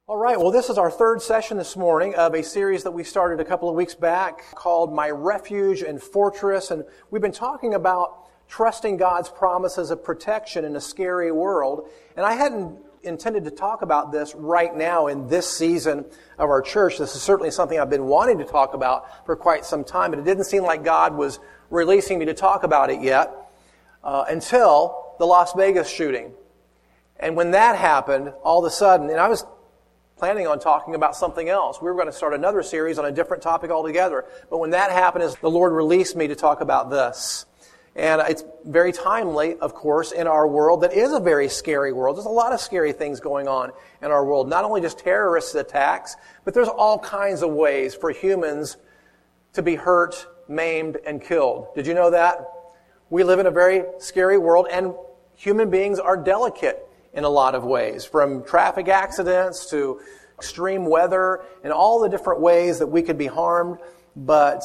All right, well, this is our third session this morning of a series that we started a couple of weeks back called My Refuge and Fortress. And we've been talking about trusting God's promises of protection in a scary world. And I hadn't intended to talk about this right now in this season of our church. This is certainly something I've been wanting to talk about for quite some time, but it didn't seem like God was releasing me to talk about it yet until the Las Vegas shooting. And when that happened, all of a sudden, and I was planning on talking about something else. We were going to start another series on a different topic altogether. But when that happened, the Lord released me to talk about this. And it's very timely, of course, in our world that is a very scary world. There's a lot of scary things going on in our world. Not only just terrorist attacks, but there's all kinds of ways for humans to be hurt, maimed, and killed. Did you know that? We live in a very scary world, and human beings are delicate in a lot of ways, from traffic accidents to extreme weather and all the different ways that we could be harmed. But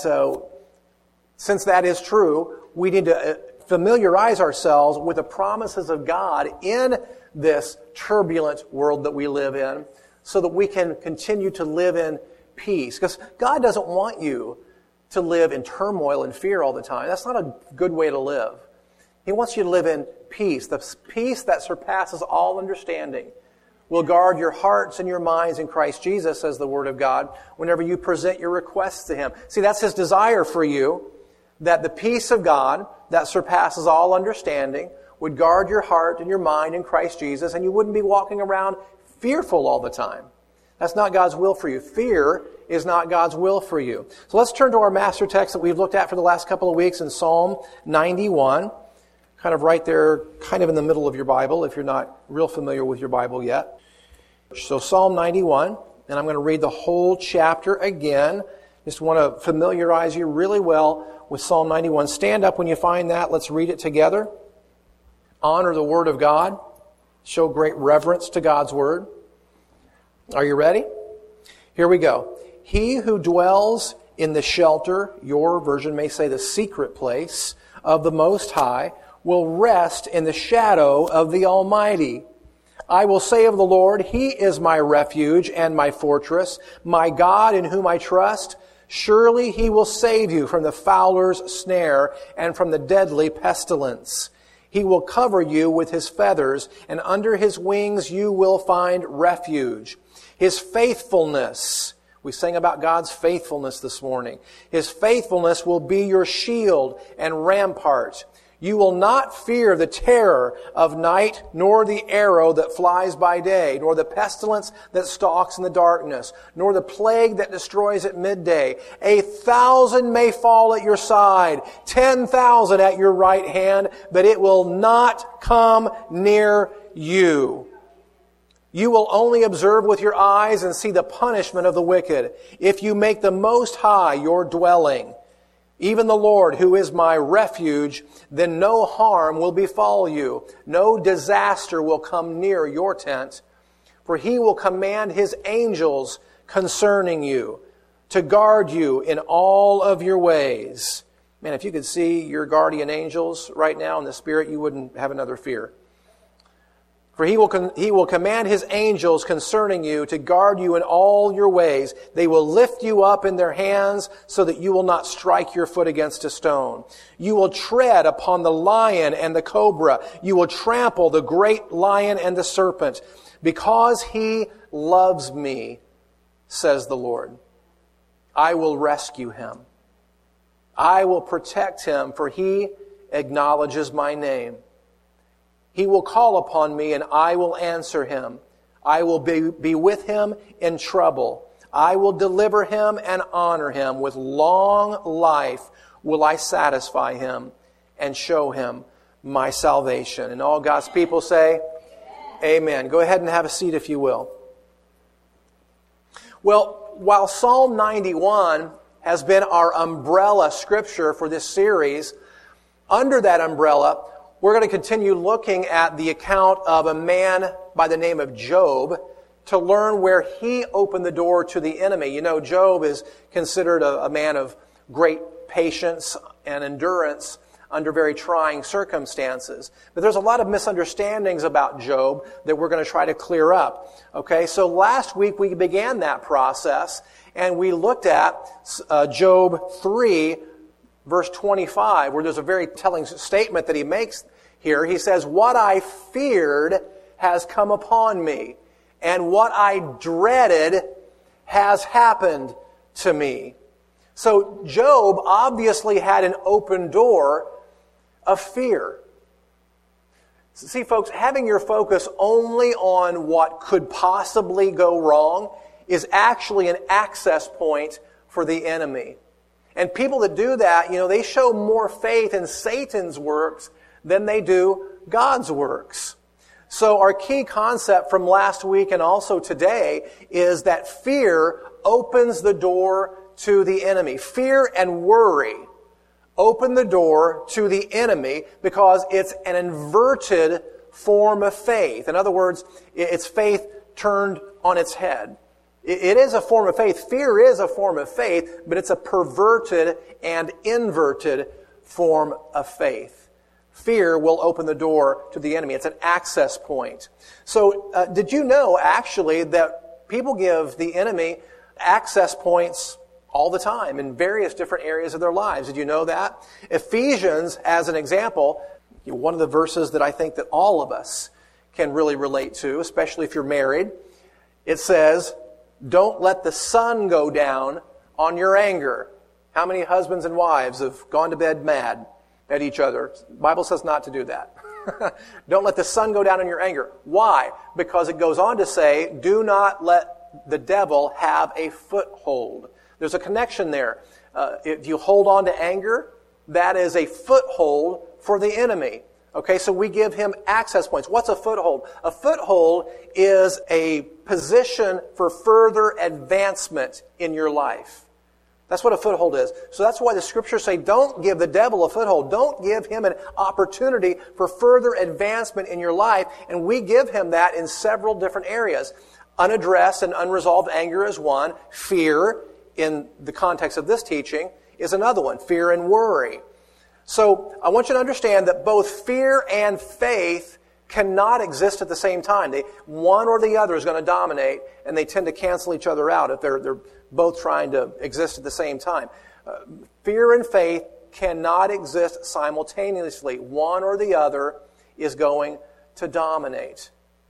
since that is true, we need to familiarize ourselves with the promises of God in this turbulent world that we live in so that we can continue to live in peace. Because God doesn't want you to live in turmoil and fear all the time. That's not a good way to live. He wants you to live in peace. The peace that surpasses all understanding will guard your hearts and your minds in Christ Jesus, says the Word of God, whenever you present your requests to Him. See, that's His desire for you, that the peace of God that surpasses all understanding would guard your heart and your mind in Christ Jesus, and you wouldn't be walking around fearful all the time. That's not God's will for you. Fear is not God's will for you. So let's turn to our master text that we've looked at for the last couple of weeks in Psalm 91. Kind of right there, kind of in the middle of your Bible, if you're not real familiar with your Bible yet. So Psalm 91, and I'm going to read the whole chapter again. Just want to familiarize you really well with Psalm 91. Stand up when you find that. Let's read it together. Honor the Word of God. Show great reverence to God's Word. Are you ready? Here we go. He who dwells in the shelter, your version may say the secret place, of the Most High, will rest in the shadow of the Almighty. I will say of the Lord, He is my refuge and my fortress, my God in whom I trust. Surely He will save you from the fowler's snare and from the deadly pestilence. He will cover you with His feathers, and under His wings you will find refuge. His faithfulness, we sang about God's faithfulness this morning. His faithfulness will be your shield and rampart. You will not fear the terror of night, nor the arrow that flies by day, nor the pestilence that stalks in the darkness, nor the plague that destroys at midday. 1,000 may fall at your side, 10,000 at your right hand, but it will not come near you. You will only observe with your eyes and see the punishment of the wicked, if you make the Most High your dwelling. Even the Lord, who is my refuge, then no harm will befall you. No disaster will come near your tent. For He will command His angels concerning you, to guard you in all of your ways. Man, if you could see your guardian angels right now in the Spirit, you wouldn't have another fear. For He will command His angels concerning you to guard you in all your ways. They will lift you up in their hands so that you will not strike your foot against a stone. You will tread upon the lion and the cobra. You will trample the great lion and the serpent. Because He loves me, says the Lord, I will rescue him. I will protect him, for He acknowledges my name. He will call upon me, and I will answer him. I will be with him in trouble. I will deliver him and honor him. With long life will I satisfy him and show him my salvation. And all God's people say, Amen. Go ahead and have a seat if you will. Well, while Psalm 91 has been our umbrella scripture for this series, under that umbrella, we're going to continue looking at the account of a man by the name of Job to learn where he opened the door to the enemy. You know, Job is considered a man of great patience and endurance under very trying circumstances. But there's a lot of misunderstandings about Job that we're going to try to clear up. Okay, so last week we began that process, and we looked at Job 3, verse 25, where there's a very telling statement that he makes here. He says, "What I feared has come upon me, and what I dreaded has happened to me." So Job obviously had an open door of fear. See, folks, having your focus only on what could possibly go wrong is actually an access point for the enemy. And people that do that, they show more faith in Satan's works than they do God's works. So our key concept from last week and also today is that fear opens the door to the enemy. Fear and worry open the door to the enemy because it's an inverted form of faith. In other words, it's faith turned on its head. It is a form of faith. Fear is a form of faith, but it's a perverted and inverted form of faith. Fear will open the door to the enemy. It's an access point. So, did you know, actually, that people give the enemy access points all the time in various different areas of their lives? Did you know that? Ephesians, as an example, one of the verses that I think that all of us can really relate to, especially if you're married, it says, "Don't let the sun go down on your anger." How many husbands and wives have gone to bed mad at each other? The Bible says not to do that. Don't let the sun go down on your anger. Why? Because it goes on to say, do not let the devil have a foothold. There's a connection there. If you hold on to anger, that is a foothold for the enemy. Okay, so we give him access points. What's a foothold? A foothold is a position for further advancement in your life. That's what a foothold is. So that's why the scriptures say, don't give the devil a foothold. Don't give him an opportunity for further advancement in your life. And we give him that in several different areas. Unaddressed and unresolved anger is one. Fear, in the context of this teaching, is another one. Fear and worry. So I want you to understand that both fear and faith cannot exist at the same time. One or the other is going to dominate, and they tend to cancel each other out if they're both trying to exist at the same time. Fear and faith cannot exist simultaneously. One or the other is going to dominate.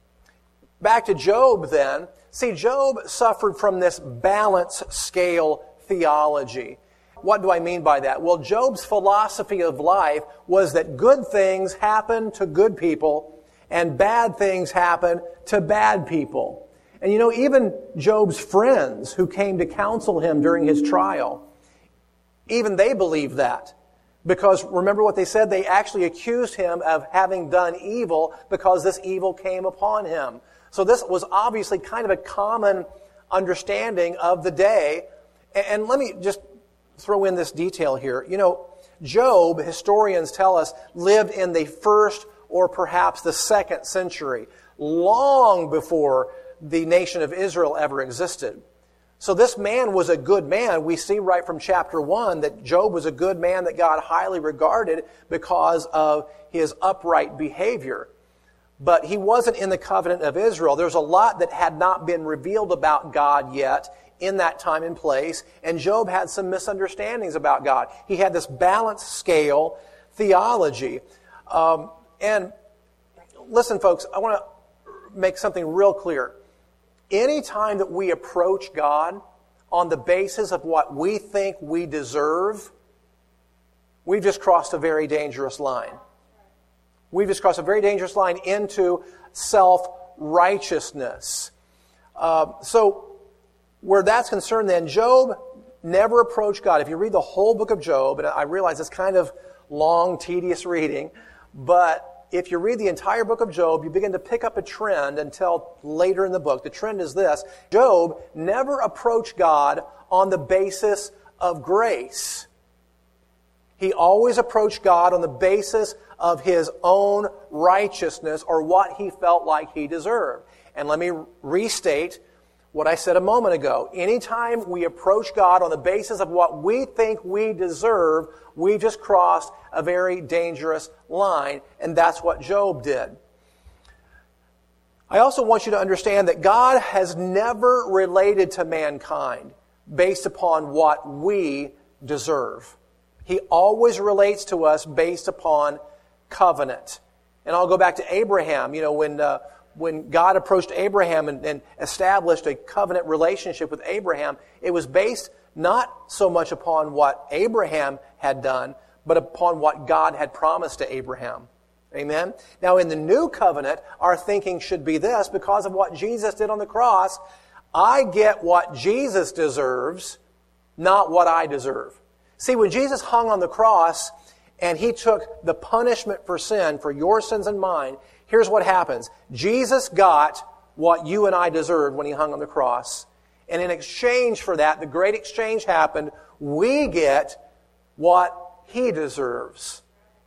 Back to Job then. See, Job suffered from this balance scale theology. What do I mean by that? Well, Job's philosophy of life was that good things happen to good people and bad things happen to bad people. And even Job's friends who came to counsel him during his trial, even they believed that. Because remember what they said? They actually accused him of having done evil because this evil came upon him. So this was obviously kind of a common understanding of the day. And let me just throw in this detail here. Job, historians tell us, lived in the 1st or perhaps the 2nd century, long before the nation of Israel ever existed. So this man was a good man. We see right from chapter 1 that Job was a good man that God highly regarded because of his upright behavior. But he wasn't in the covenant of Israel. There's a lot that had not been revealed about God yet in that time and place, and Job had some misunderstandings about God. He had this balance scale theology. And listen, folks, I want to make something real clear. Any time that we approach God on the basis of what we think we deserve, we've just crossed a very dangerous line. We've just crossed a very dangerous line into self-righteousness. So where that's concerned then, Job never approached God. If you read the whole book of Job, and I realize it's kind of long, tedious reading, but if you read the entire book of Job, you begin to pick up a trend until later in the book. The trend is this: Job never approached God on the basis of grace. He always approached God on the basis of his own righteousness or what he felt like he deserved. And let me restate what I said a moment ago. Anytime we approach God on the basis of what we think we deserve, we just crossed a very dangerous line, and that's what Job did. I also want you to understand that God has never related to mankind based upon what we deserve. He always relates to us based upon covenant. And I'll go back to Abraham. When God approached Abraham and established a covenant relationship with Abraham, it was based not so much upon what Abraham had done, but upon what God had promised to Abraham. Amen? Now, in the new covenant, our thinking should be this: because of what Jesus did on the cross, I get what Jesus deserves, not what I deserve. See, when Jesus hung on the cross and He took the punishment for sin, for your sins and mine, here's what happens. Jesus got what you and I deserved when He hung on the cross. And in exchange for that, the great exchange happened. We get what He deserves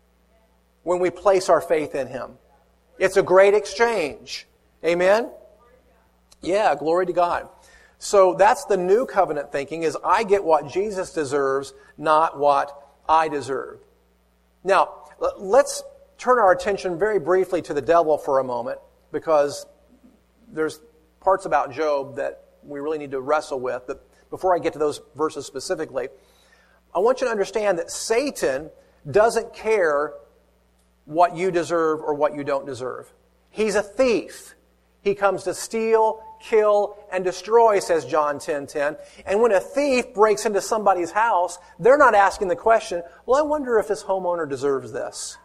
when we place our faith in Him. It's a great exchange. Amen? Yeah, glory to God. So that's the new covenant thinking, is I get what Jesus deserves, not what I deserve. Now, let's turn our attention very briefly to the devil for a moment, because there's parts about Job that we really need to wrestle with. But before I get to those verses specifically, I want you to understand that Satan doesn't care what you deserve or what you don't deserve. He's a thief. He comes to steal, kill, and destroy, says John 10:10. And when a thief breaks into somebody's house, they're not asking the question, well, I wonder if this homeowner deserves this.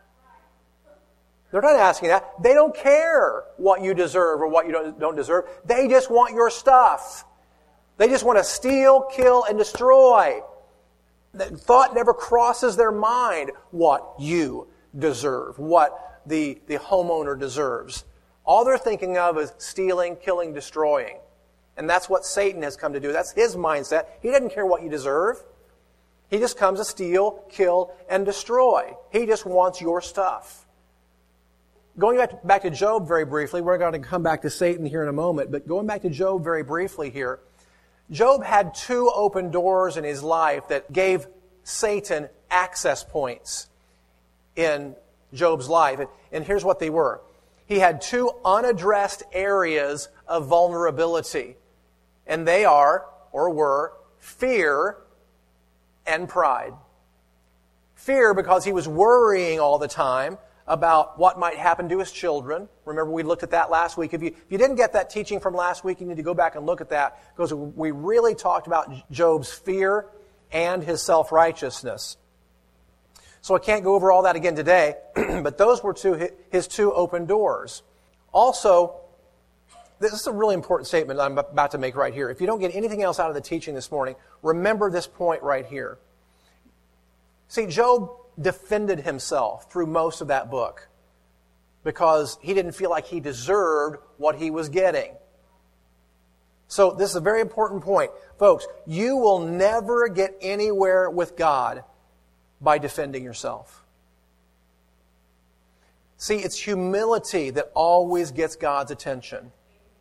They're not asking that. They don't care what you deserve or what you don't deserve. They just want your stuff. They just want to steal, kill, and destroy. The thought never crosses their mind what you deserve, what the homeowner deserves. All they're thinking of is stealing, killing, destroying. And that's what Satan has come to do. That's his mindset. He doesn't care what you deserve. He just comes to steal, kill, and destroy. He just wants your stuff. Going back to Job very briefly, we're going to come back to Satan here in a moment, but going back to Job very briefly here, Job had two open doors in his life that gave Satan access points in Job's life. And here's what they were. He had two unaddressed areas of vulnerability. And they are, or were, fear and pride. Fear because he was worrying all the time about what might happen to his children. Remember, we looked at that last week. If you didn't get that teaching from last week, you need to go back and look at that, because we really talked about Job's fear and his self-righteousness. So I can't go over all that again today, but those were his two open doors. Also, this is a really important statement I'm about to make right here. If you don't get anything else out of the teaching this morning, remember this point right here. See, Job defended himself through most of that book because he didn't feel like he deserved what he was getting. So this is a very important point. Folks, you will never get anywhere with God by defending yourself. See, it's humility that always gets God's attention.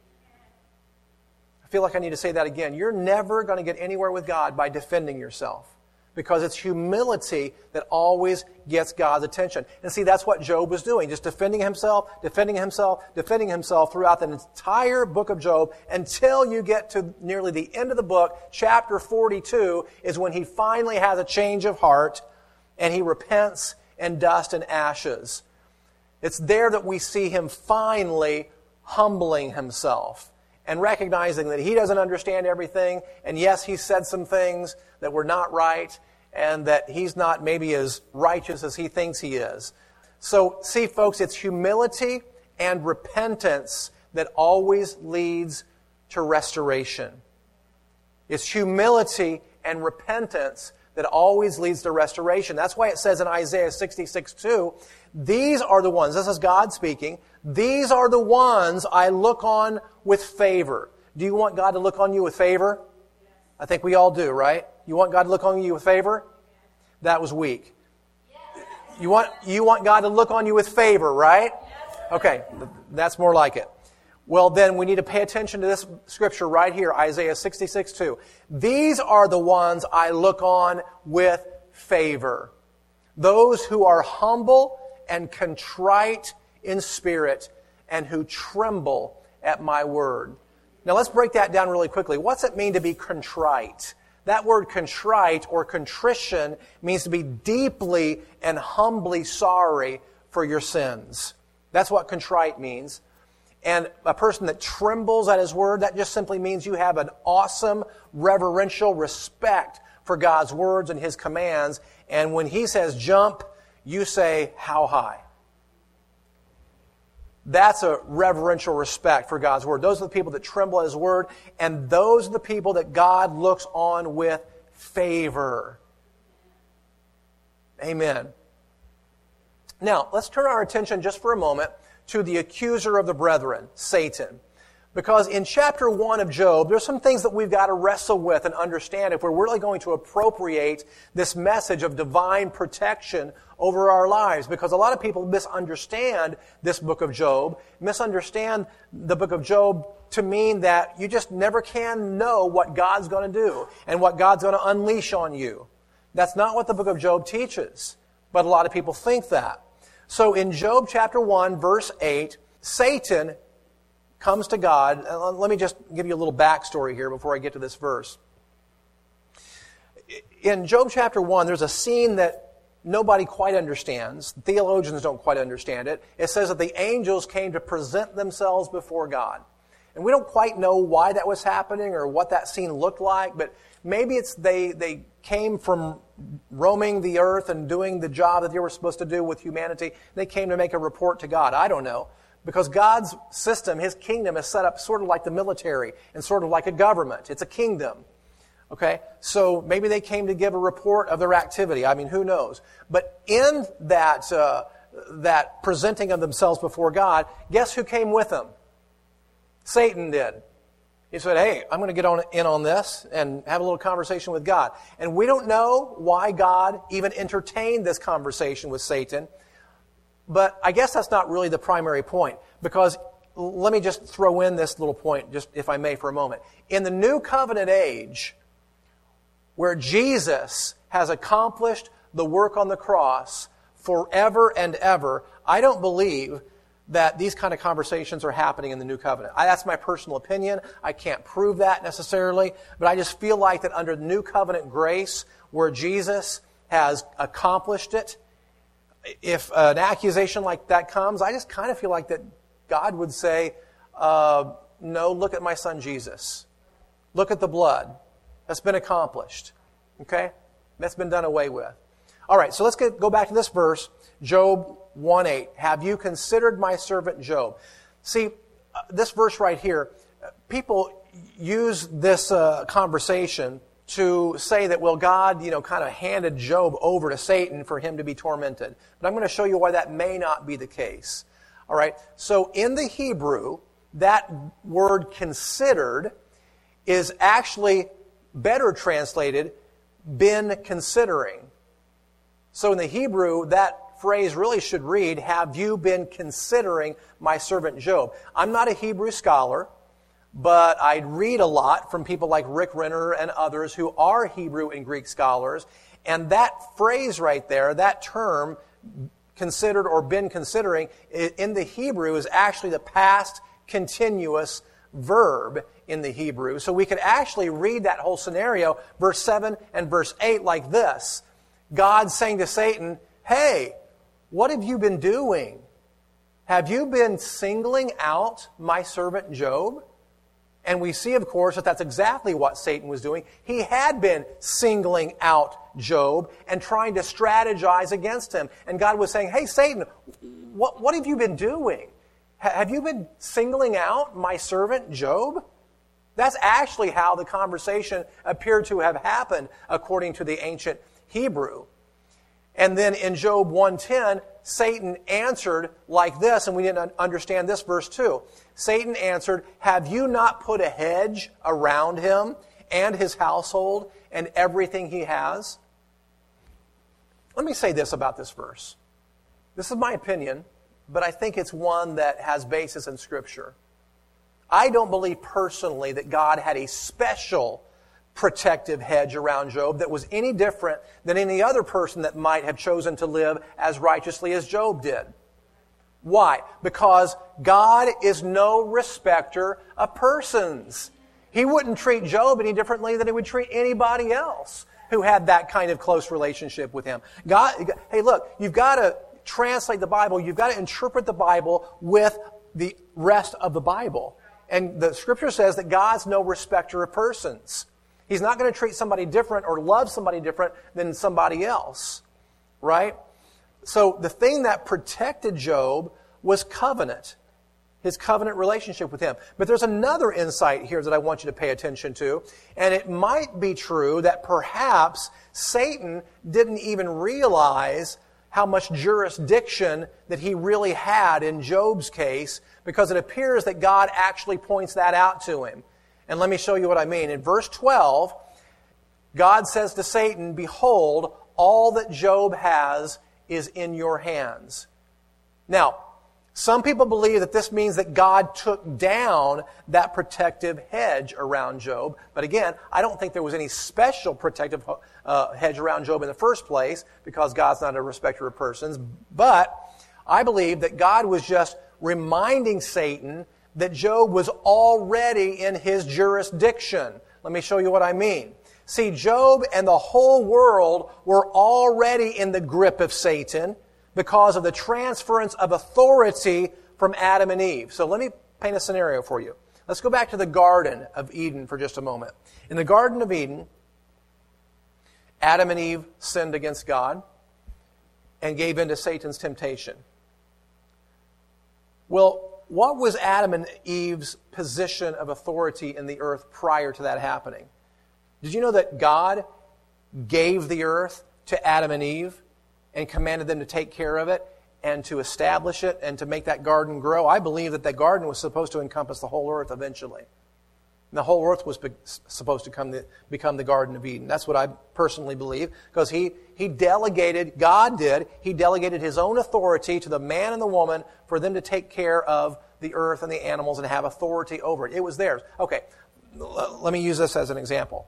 I feel like I need to say that again. You're never going to get anywhere with God by defending yourself, because it's humility that always gets God's attention. And see, that's what Job was doing, just defending himself throughout the entire book of Job, until you get to nearly the end of the book. Chapter 42 is when he finally has a change of heart, and he repents in dust and ashes. It's there that we see him finally humbling himself and recognizing that he doesn't understand everything. And yes, he said some things that were not right, and that he's not maybe as righteous as he thinks he is. So, see, folks, it's humility and repentance that always leads to restoration. It's humility and repentance that always leads to restoration. That's why it says in Isaiah 66:2, these are the ones, this is God speaking, these are the ones I look on with favor. Do you want God to look on you with favor? I think we all do, right? You want God to look on you with favor? That was weak. You want God to look on you with favor, right? Okay, that's more like it. Well, then we need to pay attention to this scripture right here, Isaiah 66:2. These are the ones I look on with favor. Those who are humble and contrite in spirit and who tremble at my word. Now let's break that down really quickly. What's it mean to be contrite? That word contrite or contrition means to be deeply and humbly sorry for your sins. That's what contrite means. And a person that trembles at his word, that just simply means you have an awesome reverential respect for God's words and his commands. And when he says jump, you say, how high? That's a reverential respect for God's word. Those are the people that tremble at his word, and those are the people that God looks on with favor. Amen. Now, let's turn our attention just for a moment to the accuser of the brethren, Satan. Because in chapter 1 of Job, there's some things that we've got to wrestle with and understand if we're really going to appropriate this message of divine protection over our lives. Because a lot of people misunderstand this book of Job, misunderstand the book of Job to mean that you just never can know what God's going to do and what God's going to unleash on you. That's not what the book of Job teaches, but a lot of people think that. So in Job chapter 1, verse 8, Satan comes to God. Let me just give you a little backstory here before I get to this verse. In Job chapter 1, there's a scene that nobody quite understands. Theologians don't quite understand it. It says that the angels came to present themselves before God. And we don't quite know why that was happening or what that scene looked like, but maybe it's they came from roaming the earth and doing the job that they were supposed to do with humanity. They came to make a report to God. I don't know. Because God's system, his kingdom, is set up sort of like the military and sort of like a government. It's a kingdom. Okay? So maybe they came to give a report of their activity. I mean, who knows? But in that presenting of themselves before God, guess who came with them? Satan did. He said, hey, I'm going to get in on this and have a little conversation with God. And we don't know why God even entertained this conversation with Satan. But I guess that's not really the primary point, because let me just throw in this little point, just if I may, for a moment. In the New Covenant age, where Jesus has accomplished the work on the cross forever and ever, I don't believe that these kind of conversations are happening in the New Covenant. That's my personal opinion. I can't prove that necessarily, but I just feel like that under the New Covenant grace, where Jesus has accomplished it, if an accusation like that comes, I just kind of feel like that God would say, no, look at my son Jesus. Look at the blood. That's been accomplished. Okay? That's been done away with. All right, so let's go back to this verse, Job 1:8. Have you considered my servant Job? See, this verse right here, people use this conversation to say that, well, God, kind of handed Job over to Satan for him to be tormented. But I'm going to show you why that may not be the case. All right? So in the Hebrew, that word considered is actually better translated, been considering. So in the Hebrew, that phrase really should read, have you been considering my servant Job? I'm not a Hebrew scholar, but I read a lot from people like Rick Renner and others who are Hebrew and Greek scholars. And that phrase right there, that term, considered or been considering, in the Hebrew is actually the past continuous verb in the Hebrew. So we could actually read that whole scenario, verse 7 and verse 8, like this. God saying to Satan, hey, what have you been doing? Have you been singling out my servant Job? And we see, of course, that that's exactly what Satan was doing. He had been singling out Job and trying to strategize against him. And God was saying, hey, Satan, what have you been doing? Have you been singling out my servant Job? That's actually how the conversation appeared to have happened according to the ancient Hebrew. And then in Job 1:10, Satan answered like this, and we didn't understand this verse too. Satan answered, have you not put a hedge around him and his household and everything he has? Let me say this about this verse. This is my opinion, but I think it's one that has basis in Scripture. I don't believe personally that God had a special protective hedge around Job that was any different than any other person that might have chosen to live as righteously as Job did. Why? Because God is no respecter of persons. He wouldn't treat Job any differently than he would treat anybody else who had that kind of close relationship with him. Hey, look, you've got to translate the Bible. You've got to interpret the Bible with the rest of the Bible. And the Scripture says that God's no respecter of persons. He's not going to treat somebody different or love somebody different than somebody else. Right? So the thing that protected Job was covenant. His covenant relationship with him. But there's another insight here that I want you to pay attention to. And it might be true that perhaps Satan didn't even realize how much jurisdiction that he really had in Job's case, because it appears that God actually points that out to him. And let me show you what I mean. In verse 12, God says to Satan, "Behold, all that Job has is in your hands." Now, some people believe that this means that God took down that protective hedge around Job. But again, I don't think there was any special protective hedge around Job in the first place, because God's not a respecter of persons. But I believe that God was just reminding Satan that Job was already in his jurisdiction. Let me show you what I mean. See, Job and the whole world were already in the grip of Satan because of the transference of authority from Adam and Eve. So let me paint a scenario for you. Let's go back to the Garden of Eden for just a moment. In the Garden of Eden, Adam and Eve sinned against God and gave in to Satan's temptation. Well, what was Adam and Eve's position of authority in the earth prior to that happening? Did you know that God gave the earth to Adam and Eve and commanded them to take care of it and to establish it and to make that garden grow? I believe that garden was supposed to encompass the whole earth eventually. And the whole earth was supposed to become the Garden of Eden. That's what I personally believe, because he delegated his own authority to the man and the woman for them to take care of the earth and the animals and have authority over it. It was theirs. Okay, let me use this as an example.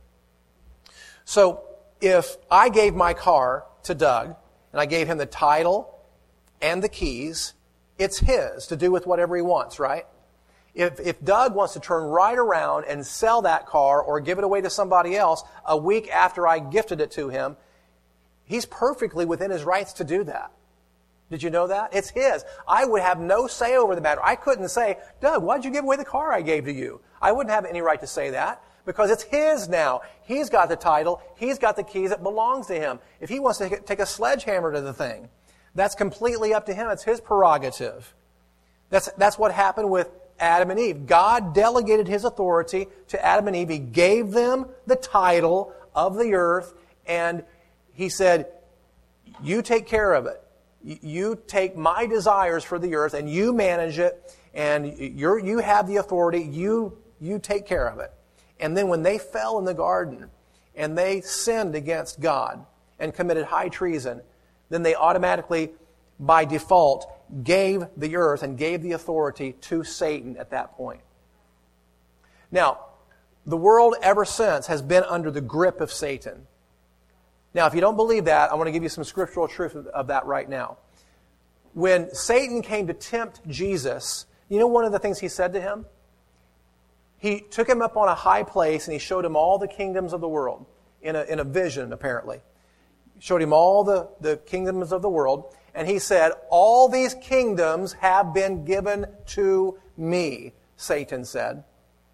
So if I gave my car to Doug, and I gave him the title and the keys, it's his to do with whatever he wants, right? If Doug wants to turn right around and sell that car or give it away to somebody else a week after I gifted it to him, he's perfectly within his rights to do that. Did you know that? It's his. I would have no say over the matter. I couldn't say, "Doug, why'd you give away the car I gave to you?" I wouldn't have any right to say that, because it's his now. He's got the title. He's got the keys. It belongs to him. If he wants to take a sledgehammer to the thing, that's completely up to him. It's his prerogative. That's what happened with Adam and Eve. God delegated his authority to Adam and Eve. He gave them the title of the earth, and he said, "You take care of it. You take my desires for the earth, and you manage it, and you have the authority. You take care of it." And then when they fell in the garden, and they sinned against God and committed high treason, then they automatically, by default, gave the earth and gave the authority to Satan at that point. Now, the world ever since has been under the grip of Satan. Now, if you don't believe that, I want to give you some scriptural truth of that right now. When Satan came to tempt Jesus, you know one of the things he said to him? He took him up on a high place and he showed him all the kingdoms of the world in a vision, apparently. Showed him all the kingdoms of the world. And he said, "All these kingdoms have been given to me," Satan said.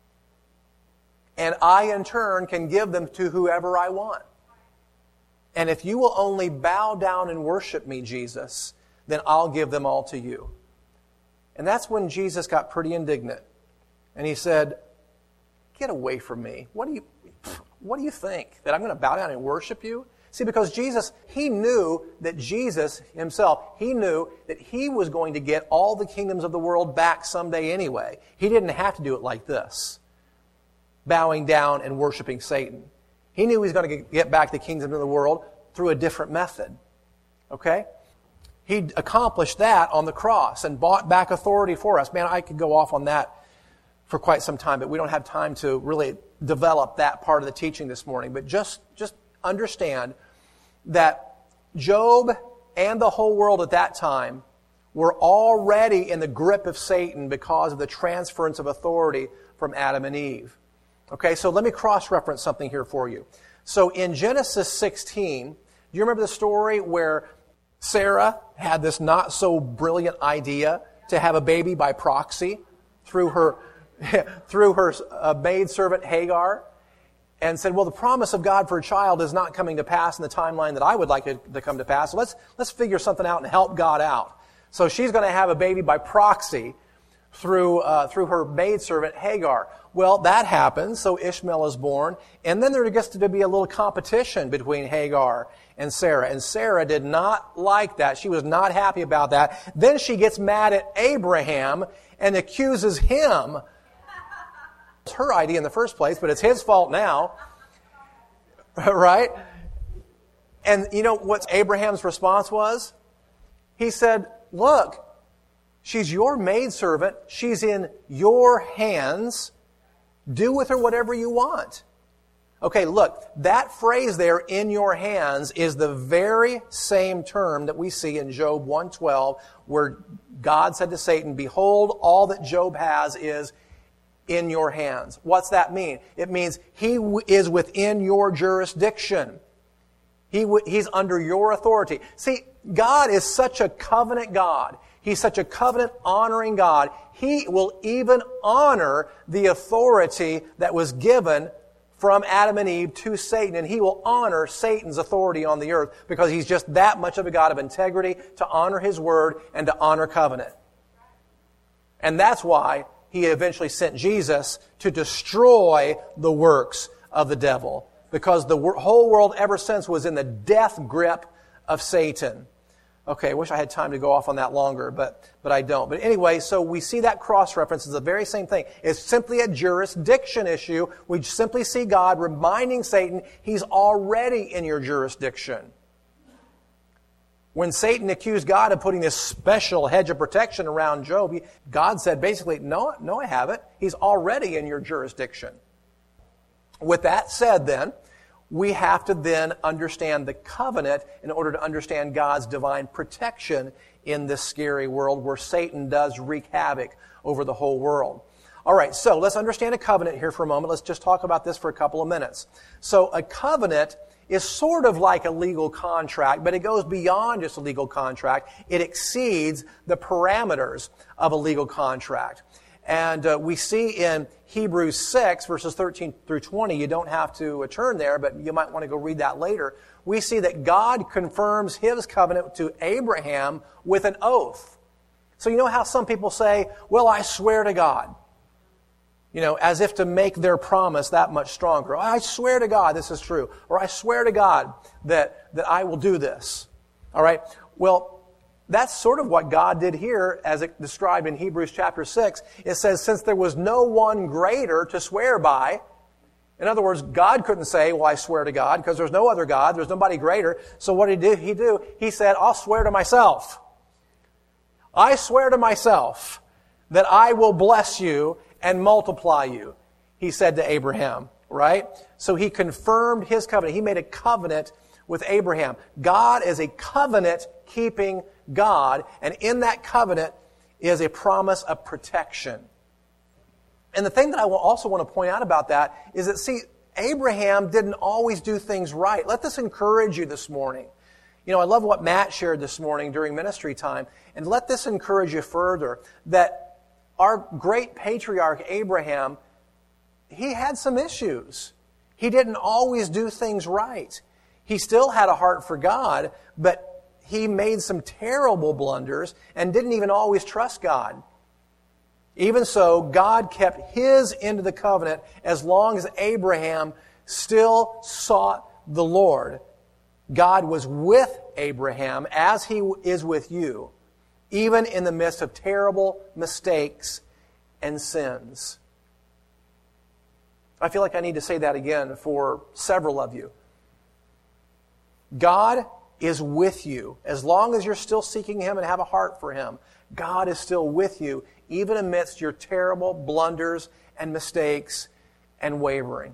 "And I, in turn, can give them to whoever I want. And if you will only bow down and worship me, Jesus, then I'll give them all to you." And that's when Jesus got pretty indignant. And he said, "Get away from me. What do you think? That I'm going to bow down and worship you?" See, because Jesus, he knew that Jesus himself, he knew that he was going to get all the kingdoms of the world back someday anyway. He didn't have to do it like this, bowing down and worshiping Satan. He knew he was going to get back the kingdoms of the world through a different method. Okay? He accomplished that on the cross and bought back authority for us. Man, I could go off on that for quite some time, but we don't have time to really develop that part of the teaching this morning. But just understand that Job and the whole world at that time were already in the grip of Satan because of the transference of authority from Adam and Eve. Okay, so let me cross-reference something here for you. So in Genesis 16, do you remember the story where Sarah had this not so brilliant idea to have a baby by proxy through her maidservant Hagar, and said, well, the promise of God for a child is not coming to pass in the timeline that I would like it to come to pass. So let's figure something out and help God out. So she's going to have a baby by proxy through her maidservant Hagar. Well, that happens, so Ishmael is born, and then there gets to be a little competition between Hagar and Sarah did not like that. She was not happy about that. Then she gets mad at Abraham and accuses him. It's her idea in the first place, but it's his fault now. Right? And you know what Abraham's response was? He said, look, she's your maidservant. She's in your hands. Do with her whatever you want. Okay, look, that phrase there, in your hands, is the very same term that we see in Job 1:12, where God said to Satan, behold, all that Job has is in your hands. What's that mean? It means he is within your jurisdiction. He's under your authority. See, God is such a covenant God. He's such a covenant-honoring God. He will even honor the authority that was given from Adam and Eve to Satan, and He will honor Satan's authority on the earth because He's just that much of a God of integrity to honor His word and to honor covenant. And that's why He eventually sent Jesus to destroy the works of the devil, because the whole world ever since was in the death grip of Satan. Okay, I wish I had time to go off on that longer, but I don't. But anyway, so we see that cross-reference is the very same thing. It's simply a jurisdiction issue. We simply see God reminding Satan, he's already in your jurisdiction. When Satan accused God of putting this special hedge of protection around Job, God said basically, no, I haven't. He's already in your jurisdiction. With that said then, we have to then understand the covenant in order to understand God's divine protection in this scary world where Satan does wreak havoc over the whole world. All right, so let's understand a covenant here for a moment. Let's just talk about this for a couple of minutes. So a covenant is sort of like a legal contract, but it goes beyond just a legal contract. It exceeds the parameters of a legal contract. And we see in Hebrews 6, verses 13 through 20, you don't have to turn there, but you might want to go read that later. We see that God confirms His covenant to Abraham with an oath. So you know how some people say, well, I swear to God. You know, as if to make their promise that much stronger. I swear to God this is true. Or I swear to God that I will do this. All right? Well, that's sort of what God did here as it described in Hebrews chapter 6. It says, since there was no one greater to swear by, in other words, God couldn't say, well, I swear to God, because there's no other God, there's nobody greater. So what did he do? He said, I'll swear to myself. I swear to myself that I will bless you and multiply you, he said to Abraham, right? So he confirmed his covenant. He made a covenant with Abraham. God is a covenant-keeping God, and in that covenant is a promise of protection. And the thing that I also want to point out about that is that, see, Abraham didn't always do things right. Let this encourage you this morning. You know, I love what Matt shared this morning during ministry time, and let this encourage you further, that our great patriarch Abraham, he had some issues. He didn't always do things right. He still had a heart for God, but he made some terrible blunders and didn't even always trust God. Even so, God kept His end of the covenant as long as Abraham still sought the Lord. God was with Abraham as He is with you, even in the midst of terrible mistakes and sins. I feel like I need to say that again for several of you. God is with you as long as you're still seeking Him and have a heart for Him. God is still with you, even amidst your terrible blunders and mistakes and wavering.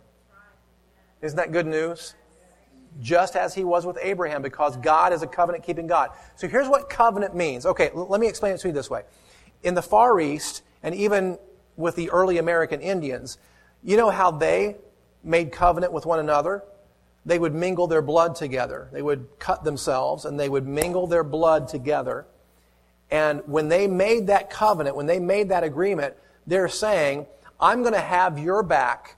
Isn't that good news? Just as he was with Abraham, because God is a covenant-keeping God. So here's what covenant means. Okay, let me explain it to you this way. In the Far East, and even with the early American Indians, you know how they made covenant with one another? They would mingle their blood together. They would cut themselves, and they would mingle their blood together. And when they made that covenant, when they made that agreement, they're saying, I'm going to have your back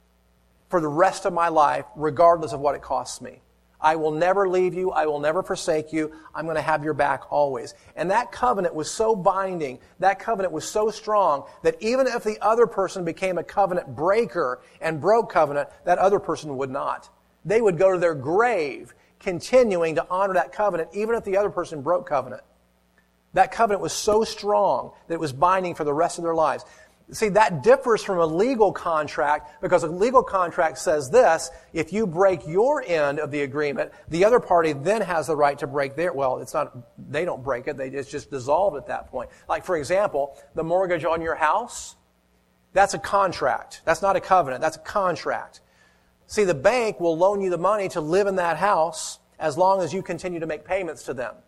for the rest of my life, regardless of what it costs me. I will never leave you. I will never forsake you. I'm going to have your back always. And that covenant was so binding, that covenant was so strong, that even if the other person became a covenant breaker and broke covenant, that other person would not. They would go to their grave continuing to honor that covenant, even if the other person broke covenant. That covenant was so strong that it was binding for the rest of their lives. See, that differs from a legal contract, because a legal contract says this: if you break your end of the agreement, the other party then has the right to break their. Well, it's not, they don't break it, it's just dissolved at that point. Like, for example, the mortgage on your house, that's a contract. That's not a covenant, that's a contract. See, the bank will loan you the money to live in that house as long as you continue to make payments to them.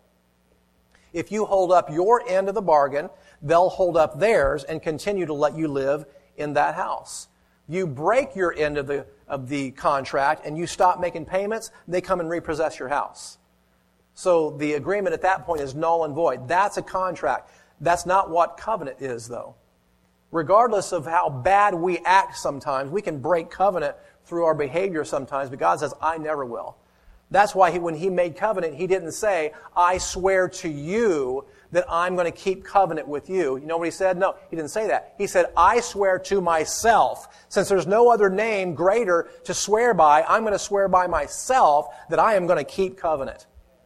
If you hold up your end of the bargain, they'll hold up theirs and continue to let you live in that house. You break your end of the contract and you stop making payments, they come and repossess your house. So the agreement at that point is null and void. That's a contract. That's not what covenant is, though. Regardless of how bad we act sometimes, we can break covenant through our behavior sometimes, but God says, I never will. That's why when he made covenant, he didn't say, I swear to you that I'm going to keep covenant with you. You know what he said? No, he didn't say that. He said, I swear to myself. Since there's no other name greater to swear by, I'm going to swear by myself that I am going to keep covenant.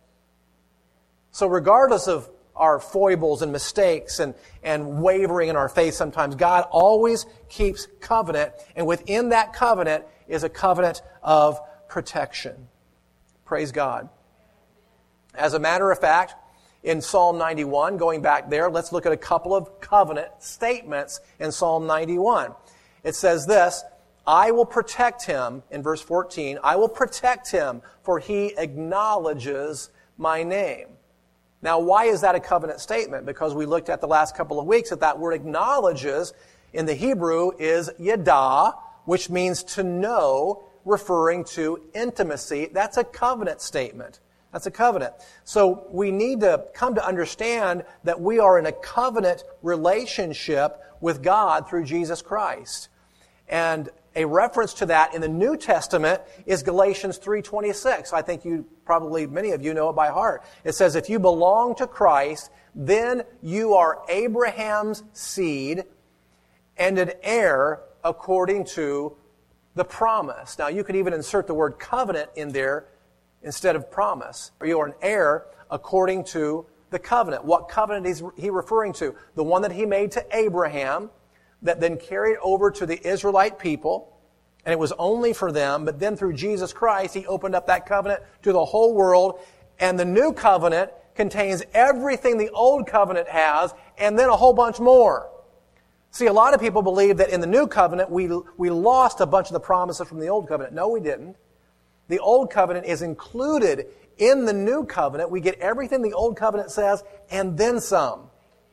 So regardless of our foibles and mistakes and wavering in our faith sometimes, God always keeps covenant. And within that covenant is a covenant of protection. Praise God. As a matter of fact, in Psalm 91, going back there, let's look at a couple of covenant statements in Psalm 91. It says this: I will protect him, in verse 14, I will protect him, for he acknowledges my name. Now, why is that a covenant statement? Because we looked at the last couple of weeks that word acknowledges in the Hebrew is yada, which means to know, referring to intimacy. That's a covenant statement. That's a covenant. So we need to come to understand that we are in a covenant relationship with God through Jesus Christ. And a reference to that in the New Testament is Galatians 3:26. I think many of you know it by heart. It says, if you belong to Christ, then you are Abraham's seed and an heir according to the promise. Now, you could even insert the word covenant in there instead of promise. Or you are an heir according to the covenant. What covenant is he referring to? The one that he made to Abraham, that then carried over to the Israelite people, and it was only for them, but then through Jesus Christ, he opened up that covenant to the whole world, and the new covenant contains everything the old covenant has, and then a whole bunch more. See, a lot of people believe that in the new covenant, we lost a bunch of the promises from the old covenant. No, we didn't. The old covenant is included in the new covenant. We get everything the old covenant says, and then some.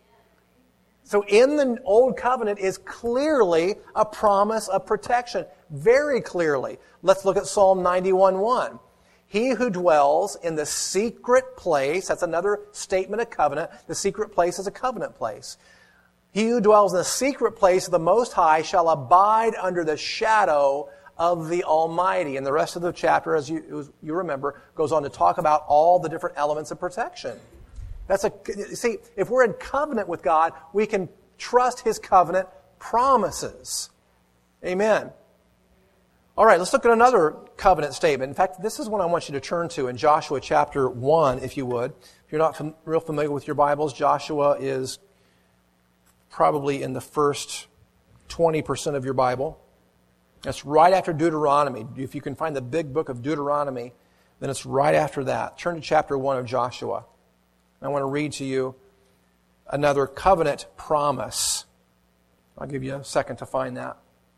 So in the old covenant is clearly a promise of protection. Very clearly. Let's look at Psalm 91:1. He who dwells in the secret place, that's another statement of covenant. The secret place is a covenant place. He who dwells in the secret place of the Most High shall abide under the shadow of the Almighty. And the rest of the chapter, as you remember, goes on to talk about all the different elements of protection. See, if we're in covenant with God, we can trust His covenant promises. Amen. All right, let's look at another covenant statement. In fact, this is one I want you to turn to in Joshua chapter 1, if you would. If you're not real familiar with your Bibles, Joshua is probably in the first 20% of your Bible. That's right after Deuteronomy. If you can find the big book of Deuteronomy, then it's right after that. Turn to chapter 1 of Joshua. I want to read to you another covenant promise. I'll give you a second to find that.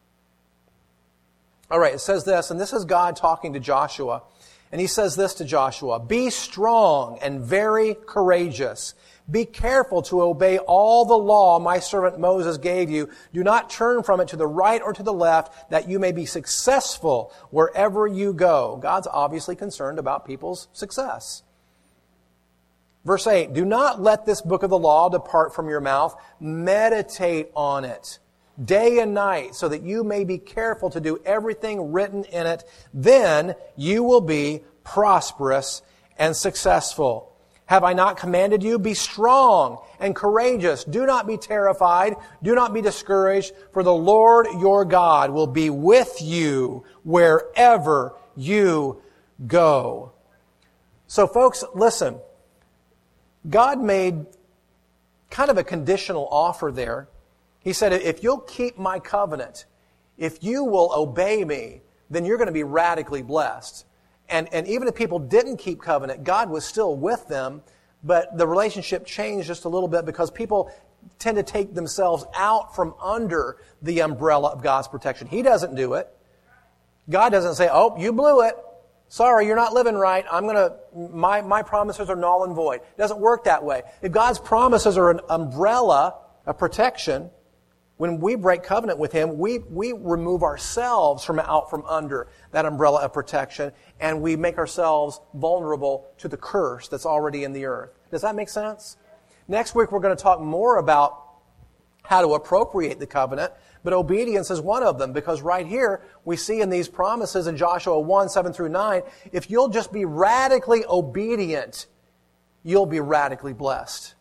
All right, it says this, and this is God talking to Joshua. And he says this to Joshua, "Be strong and very courageous. Be careful to obey all the law my servant Moses gave you. Do not turn from it to the right or to the left, that you may be successful wherever you go." God's obviously concerned about people's success. Verse 8, "Do not let this book of the law depart from your mouth. Meditate on it day and night, so that you may be careful to do everything written in it. Then you will be prosperous and successful. Have I not commanded you? Be strong and courageous. Do not be terrified. Do not be discouraged, for the Lord your God will be with you wherever you go." So folks, listen. God made kind of a conditional offer there. He said, if you'll keep my covenant, if you will obey me, then you're going to be radically blessed. And even if people didn't keep covenant, God was still with them, but the relationship changed just a little bit because people tend to take themselves out from under the umbrella of God's protection. He doesn't do it. God doesn't say, "Oh, you blew it. Sorry, you're not living right. My promises are null and void." It doesn't work that way. If God's promises are an umbrella of protection, when we break covenant with Him, we remove ourselves from under that umbrella of protection, and we make ourselves vulnerable to the curse that's already in the earth. Does that make sense? Next week, we're going to talk more about how to appropriate the covenant, but obedience is one of them, because right here, we see in these promises in Joshua 1, 7 through 9, if you'll just be radically obedient, you'll be radically blessed.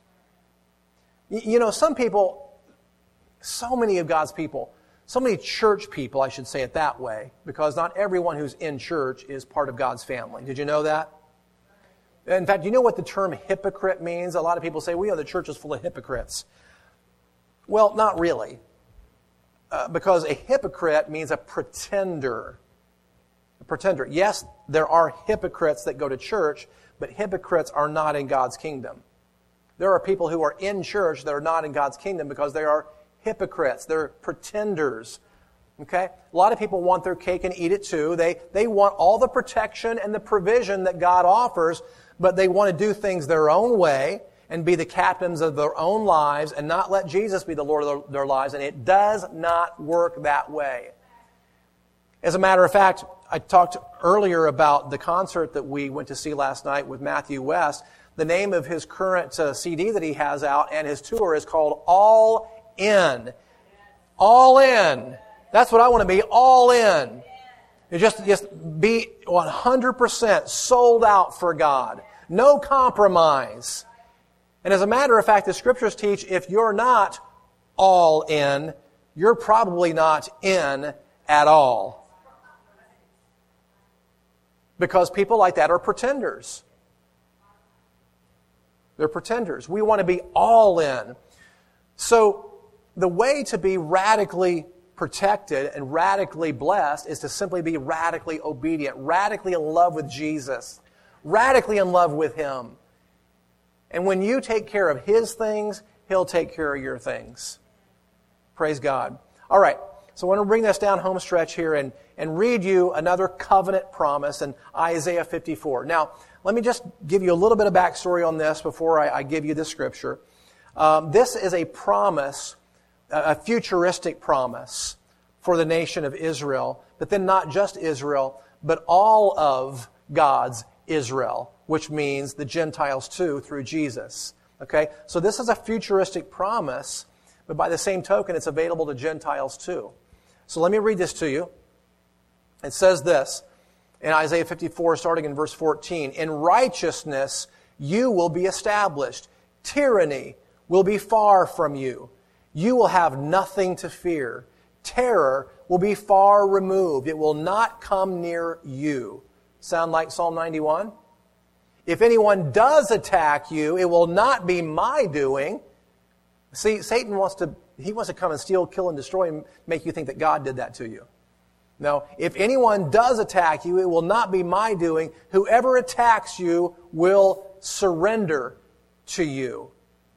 You know, some people, so many of God's people, so many church people, I should say it that way, because not everyone who's in church is part of God's family. Did you know that? In fact, you know what the term hypocrite means? A lot of people say, well, the church is full of hypocrites. Well, not really. Because a hypocrite means a pretender. A pretender. Yes, there are hypocrites that go to church, but hypocrites are not in God's kingdom. There are people who are in church that are not in God's kingdom because they are hypocrites. They're pretenders. Okay? A lot of people want their cake and eat it too. They want all the protection and the provision that God offers, but they want to do things their own way and be the captains of their own lives and not let Jesus be the Lord of their lives. And it does not work that way. As a matter of fact, I talked earlier about the concert that we went to see last night with Matthew West. The name of his current CD that he has out and his tour is called All In. All in. That's what I want to be, all in. You just be 100% sold out for God. No compromise. And as a matter of fact, the Scriptures teach if you're not all in, you're probably not in at all. Because people like that are pretenders. They're pretenders. We want to be all in. So the way to be radically protected and radically blessed is to simply be radically obedient, radically in love with Jesus, radically in love with Him. And when you take care of His things, He'll take care of your things. Praise God. All right, so I want to bring this down home stretch here and read you another covenant promise in Isaiah 54. Now, let me just give you a little bit of backstory on this before I give you the scripture. This is a promise, a futuristic promise for the nation of Israel, but then not just Israel, but all of God's Israel, which means the Gentiles too through Jesus. Okay? So this is a futuristic promise, but by the same token, it's available to Gentiles too. So let me read this to you. It says this in Isaiah 54, starting in verse 14. In righteousness you will be established. Tyranny will be far from you. You will have nothing to fear. Terror will be far removed. It will not come near you. Sound like Psalm 91? If anyone does attack you, it will not be my doing. See, Satan wants to come and steal, kill, and destroy and make you think that God did that to you. No, if anyone does attack you, it will not be my doing. Whoever attacks you will surrender to you.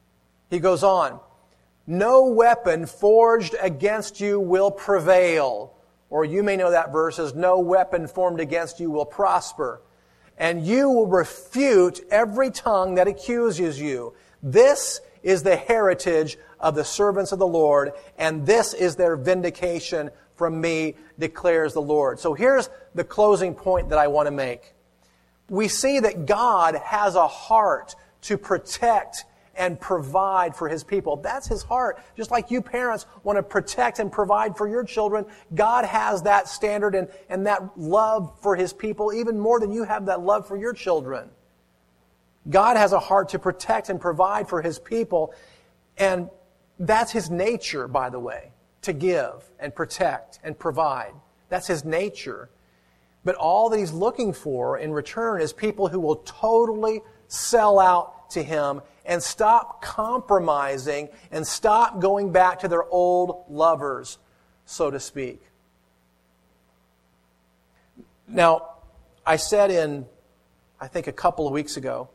He goes on, no weapon forged against you will prevail. Or you may know that verse as, no weapon formed against you will prosper. And you will refute every tongue that accuses you. This is the heritage of the servants of the Lord, and this is their vindication from me, declares the Lord. So here's the closing point that I want to make. We see that God has a heart to protect and provide for His people. That's His heart. Just like you parents want to protect and provide for your children, God has that standard and that love for His people even more than you have that love for your children. God has a heart to protect and provide for His people, and that's His nature, by the way, to give and protect and provide. That's His nature. But all that He's looking for in return is people who will totally sell out to Him and stop compromising and stop going back to their old lovers, so to speak. Now, I said I think a couple of weeks ago,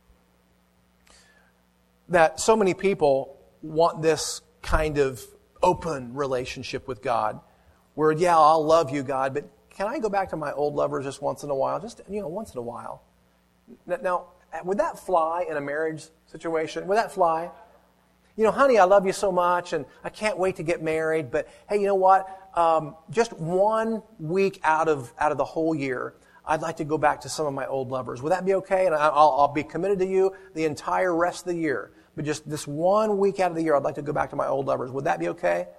that so many people want this kind of open relationship with God, where, yeah, I'll love you, God, but can I go back to my old lovers just once in a while? Just, once in a while. Now, would that fly in a marriage situation? Would that fly? Honey, I love you so much, and I can't wait to get married, but hey, you know what? Just 1 week out of the whole year, I'd like to go back to some of my old lovers. Would that be okay? And I'll be committed to you the entire rest of the year. But just this 1 week out of the year, I'd like to go back to my old lovers. Would that be okay?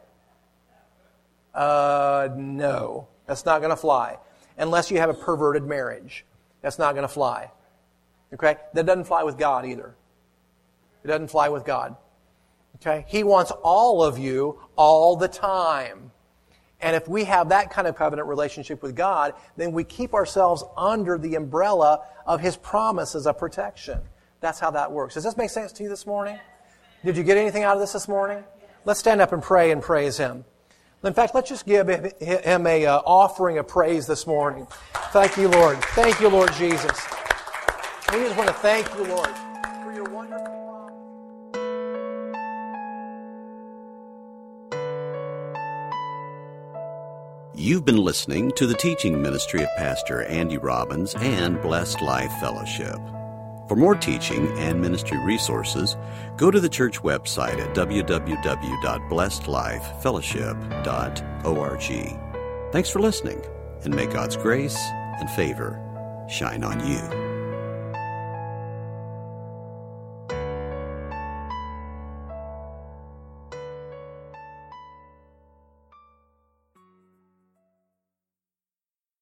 No. That's not going to fly. Unless you have a perverted marriage. That's not going to fly. Okay? That doesn't fly with God either. It doesn't fly with God. Okay? He wants all of you all the time. And if we have that kind of covenant relationship with God, then we keep ourselves under the umbrella of His promises of protection. That's how that works. Does this make sense to you this morning? Did you get anything out of this morning? Let's stand up and pray and praise Him. In fact, let's just give Him an offering of praise this morning. Thank you, Lord. Thank you, Lord Jesus. We just want to thank you, Lord, for your wonderful promise. You've been listening to the teaching ministry of Pastor Andy Robbins and Blessed Life Fellowship. For more teaching and ministry resources, go to the church website at www.blessedlifefellowship.org. Thanks for listening, and may God's grace and favor shine on you.